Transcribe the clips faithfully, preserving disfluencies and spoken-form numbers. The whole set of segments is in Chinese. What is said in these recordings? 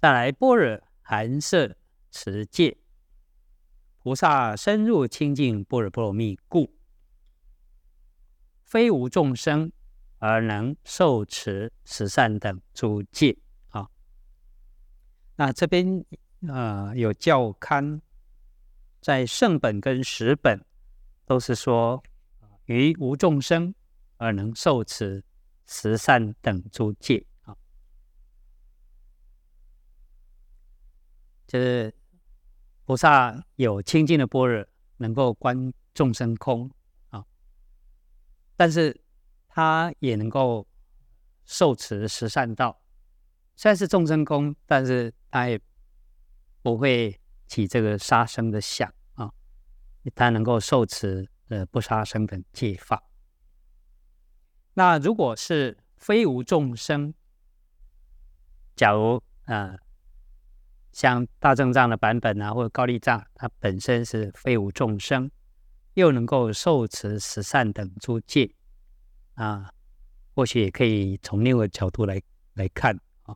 再来，般若含摄持戒，菩萨深入清净般若波罗蜜故，非无众生而能受持十善等诸戒。啊，那这边呃有校勘，在圣本跟实本都是说于无众生而能受持十善等诸戒。啊，就是菩萨有清净的般若，能够观众生空啊，但是他也能够受持十善道。虽然是众生空，但是他也不会起这个杀生的想啊，他能够受持呃不杀生等戒法。那如果是非无众生，假如呃像大正藏的版本啊，或者高丽藏，它本身是非无众生，又能够受持十善等诸戒啊，或许也可以从另一个角度来来看啊。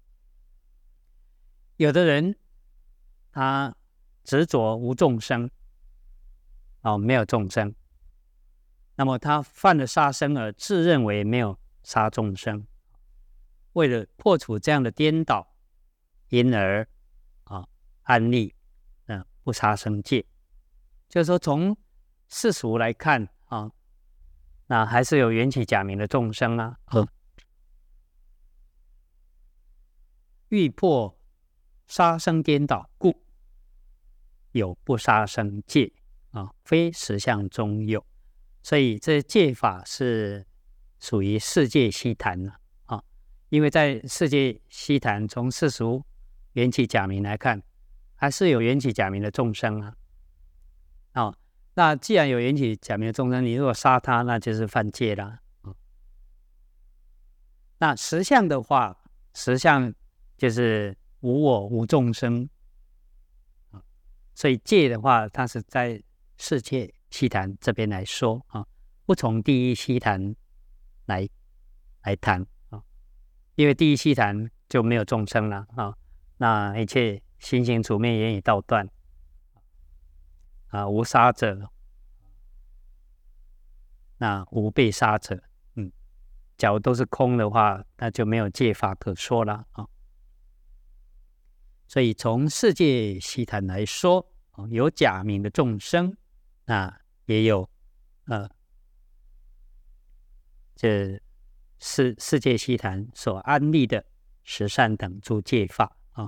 有的人他执着无众生，哦，没有众生，那么他犯了杀生而自认为没有杀众生，为了破除这样的颠倒，因而啊安立呃不杀生戒。就是说从世俗来看啊，那还是有缘起假名的众生啊，嗯，欲破杀生颠倒故，有不杀生戒啊，非实相中有。所以这戒法是属于世界悉谈了啊，因为在世界悉谈，从世俗缘起假名来看，还是有缘起假名的众生啊。哦，那既然有缘起假名的众生，你如果杀他，那就是犯戒啦。哦，那实相的话，实相就是无我无众生，哦，所以戒的话，它是在世界悉谈这边来说啊，不从第一悉谈来来谈啊，因为第一悉谈就没有众生了啊，那一切心行处灭言语道断啊，无杀者，那无被杀者，嗯，假如都是空的话，那就没有戒法可说了啊。所以从世界悉谈来说，有假名的众生，那也有呃，这世世界悉谈所安立的十善等诸戒法啊。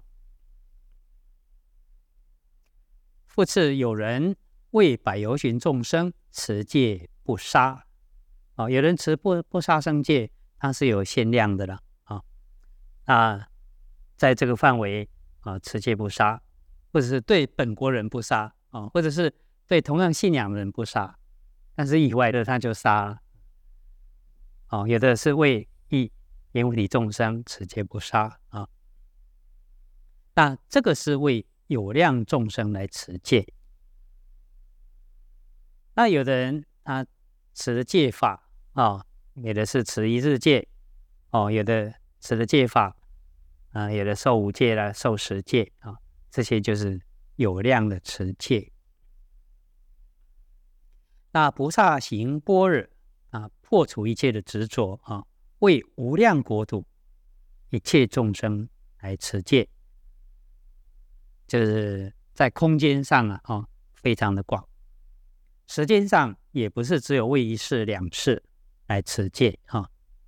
复次，有人为百由旬众生持戒不杀，啊，有人持不不杀生戒，它是有限量的了啊。那在这个范围啊，持戒不杀，或者是对本国人不杀啊，或者是对同样信仰的人不杀，但是以外的他就杀了。哦，有的是为益言无体众生持戒不杀啊，那这个是为有量众生来持戒。那有的人他持的戒法啊，有的是持一日戒哦，有的持的戒法啊，有的受五戒啦，受十戒啊，这些就是有量的持戒。那菩萨行般若啊，破除一切的执着啊，为无量国土一切众生来持戒，就是在空间上啊，哦，非常的广，时间上也不是只有为一世两世来持戒啊，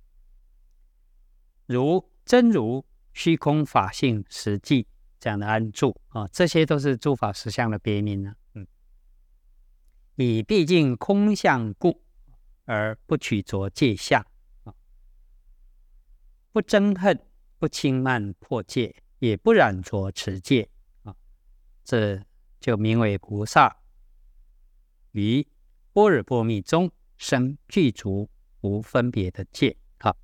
如真如虚空法性实际这样的安住啊，这些都是诸法实相的别名啊。嗯，以毕竟空相故，而不取着戒相，不憎恨，不轻慢破戒，也不染着持戒啊，这就名为菩萨于般若波罗蜜中生具足无分别的戒。好，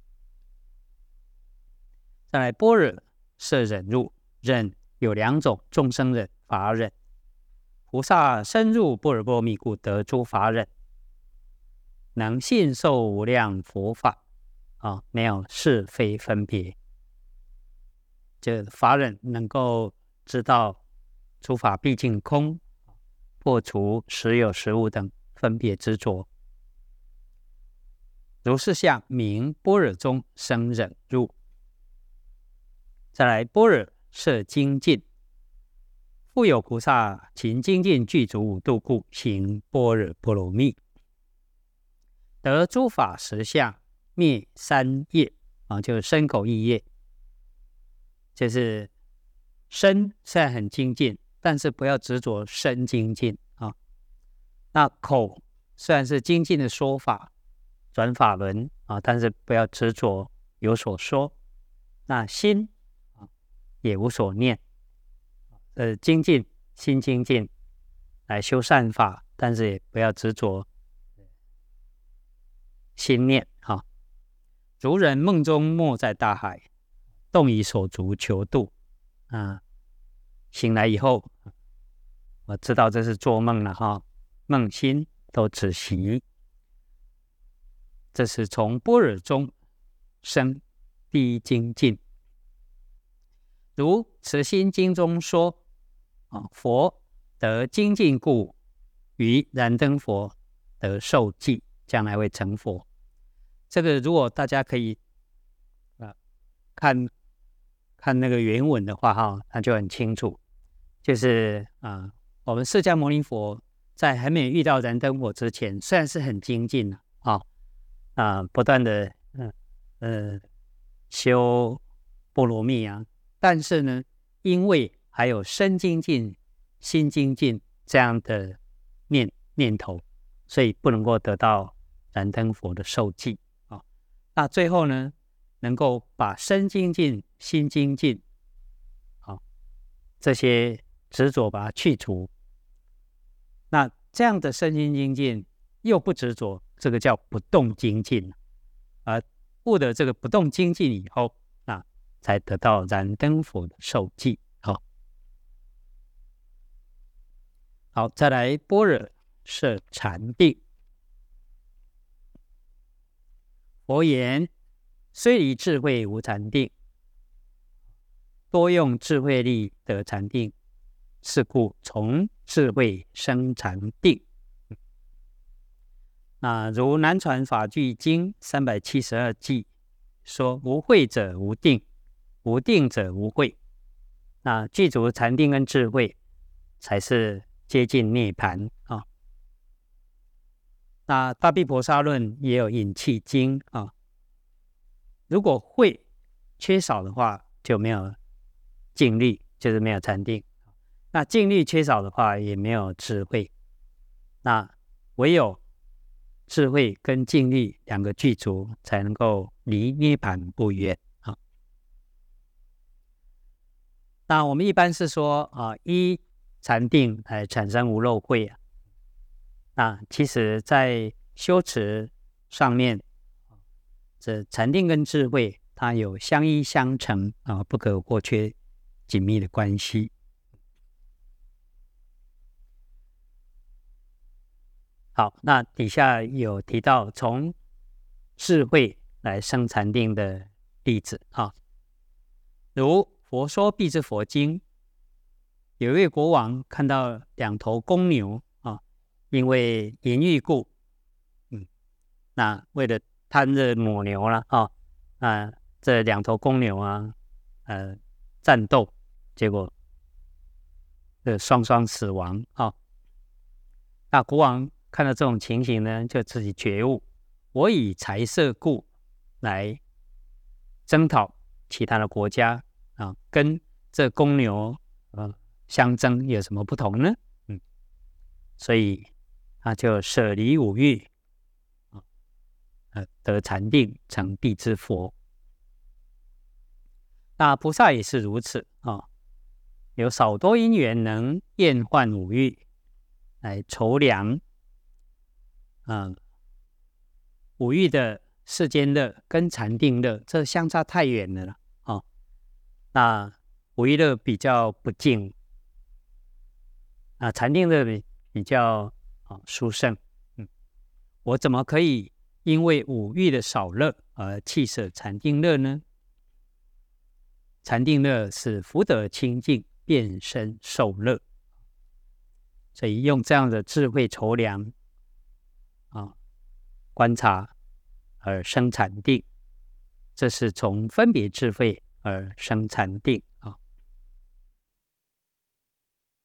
再来，般若摄忍入，忍有两种：众生忍、法忍。菩萨深入般若波罗蜜故得诸法忍，能信受无量佛法啊，没有是非分别。 就法忍能够知道诸法毕竟空，破除实有实无等分别执着。如是相，名般若中生忍入。再来，般若摄精进，复有菩萨勤精进具足五度故，行般若波罗蜜，得诸法实相，灭三业啊，就是身口意业。就是身虽然很精进，但是不要执着身精进啊。那口虽然是精进的说法，转法轮啊，但是不要执着有所说。那心啊也无所念，呃，精进心精进来修善法，但是也不要执着心念啊。如人梦中没在大海，动以手足求渡啊，醒来以后，我知道这是做梦了哈，梦心都止息。这是从般若中生第一精进。如慈心经中说啊，佛得精进故，于燃灯佛得受记，将来会成佛。这个如果大家可以啊看看那个原文的话哈，那就很清楚。就是啊，我们释迦牟尼佛在还没有遇到燃灯佛之前，虽然是很精进的啊啊，不断的嗯呃修波罗蜜啊，但是呢，因为还有身精进、心精进这样的念念头，所以不能够得到燃灯佛的受记啊。那最后呢，能够把身精进、心精进啊这些执着把它去除，那这样的身心精进又不执着，这个叫不动精进。而悟得这个不动精进以后，那才得到燃灯佛的受记。好，好，再来般若摄禅定。佛言：虽离智慧无禅定，多用智慧力得禅定，是故从智慧生禅定。那如南传法句经三百七十二记说：无慧者无定，无定者无慧。那具足禅定跟智慧，才是接近涅槃啊。那大毗婆沙论也有引气经啊。如果慧缺少的话，就没有静虑，就是没有禅定。那静虑缺少的话，也没有智慧。那唯有智慧跟静虑两个具足，才能够离涅槃不远啊。那我们一般是说啊，依禅定来产生无漏慧啊。那其实在修持上面，这禅定跟智慧它有相依相成啊，不可或缺紧密的关系。好，那底下有提到从智慧来生禅定的例子啊，如《佛说辟支佛经》，有一位国王看到两头公牛啊，因为淫欲故，嗯，那为了贪热母牛了啊，啊，这两头公牛啊，呃，战斗，结果呃双双死亡啊。那国王看到这种情形呢，就自己觉悟，我以财色故来征讨其他的国家啊，跟这公牛呃相争有什么不同呢？嗯，所以他就舍离五欲啊，呃，得禅定成辟支佛。那菩萨也是如此啊，有少多因缘能厌患五欲，来筹量。嗯，五欲的世间乐跟禅定乐，这相差太远了啦哦。那五欲乐比较不净，啊，禅定乐比比较啊殊胜。嗯，我怎么可以因为五欲的少乐而弃舍禅定乐呢？ 禅定乐是福德清净，变身受乐。所以用这样的智慧筹量啊，观察而生禅定，这是从分别智慧而生禅定。